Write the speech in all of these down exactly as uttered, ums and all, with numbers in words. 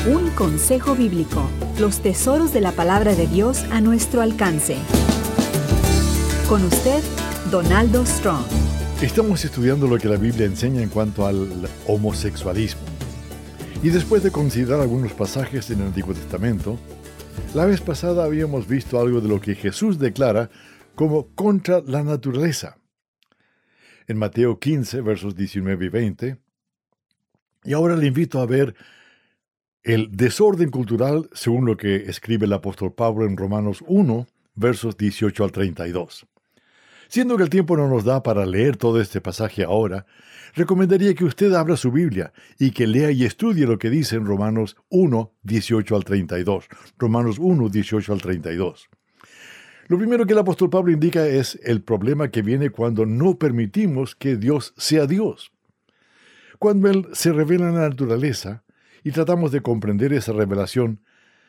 Un consejo bíblico, los tesoros de la palabra de Dios a nuestro alcance. Con usted, Donaldo Strong. Estamos estudiando lo que la Biblia enseña en cuanto al homosexualismo. Y después de considerar algunos pasajes en el Antiguo Testamento, la vez pasada habíamos visto algo de lo que Jesús declara como contra la naturaleza. En Mateo quince, versos diecinueve y veinte, y ahora le invito a ver el desorden cultural según lo que escribe el apóstol Pablo en Romanos uno, versos dieciocho al treinta y dos. Siendo que el tiempo no nos da para leer todo este pasaje ahora, recomendaría que usted abra su Biblia y que lea y estudie lo que dice en Romanos uno, dieciocho al treinta y dos. Romanos uno, dieciocho al treinta y dos. Lo primero que el apóstol Pablo indica es el problema que viene cuando no permitimos que Dios sea Dios. Cuando Él se revela en la naturaleza y tratamos de comprender esa revelación,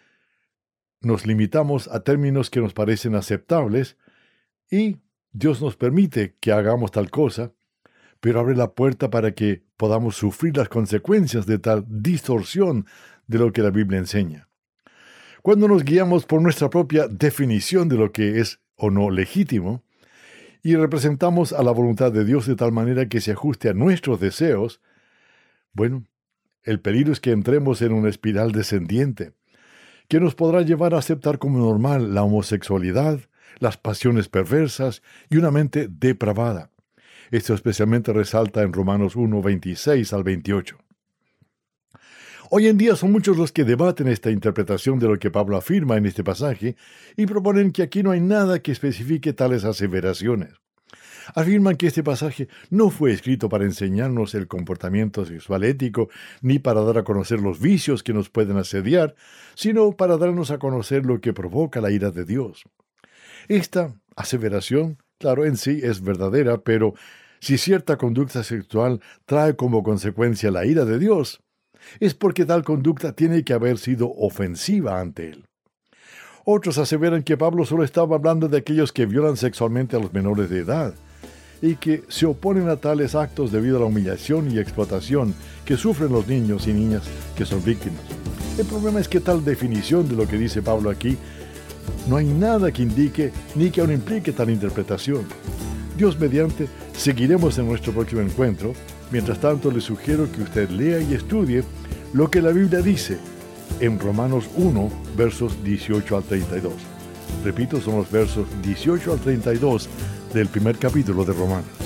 nos limitamos a términos que nos parecen aceptables y Dios nos permite que hagamos tal cosa, pero abre la puerta para que podamos sufrir las consecuencias de tal distorsión de lo que la Biblia enseña. Cuando nos guiamos por nuestra propia definición de lo que es o no legítimo, y representamos a la voluntad de Dios de tal manera que se ajuste a nuestros deseos, bueno, el peligro es que entremos en una espiral descendiente, que nos podrá llevar a aceptar como normal la homosexualidad, las pasiones perversas y una mente depravada. Esto especialmente resalta en Romanos uno, veintiséis al veintiocho. Hoy en día son muchos los que debaten esta interpretación de lo que Pablo afirma en este pasaje y proponen que aquí no hay nada que especifique tales aseveraciones. Afirman que este pasaje no fue escrito para enseñarnos el comportamiento sexual ético, ni para dar a conocer los vicios que nos pueden asediar, sino para darnos a conocer lo que provoca la ira de Dios. Esta aseveración, claro, en sí es verdadera, pero si cierta conducta sexual trae como consecuencia la ira de Dios, es porque tal conducta tiene que haber sido ofensiva ante Él. Otros aseveran que Pablo solo estaba hablando de aquellos que violan sexualmente a los menores de edad, y que se oponen a tales actos debido a la humillación y explotación que sufren los niños y niñas que son víctimas. El problema es que tal definición de lo que dice Pablo aquí, no hay nada que indique ni que aún implique tal interpretación. Dios mediante, seguiremos en nuestro próximo encuentro. Mientras tanto, le sugiero que usted lea y estudie lo que la Biblia dice en Romanos uno, versos dieciocho al treinta y dos. Repito, son los versos dieciocho al treinta y dos del primer capítulo de Romanos.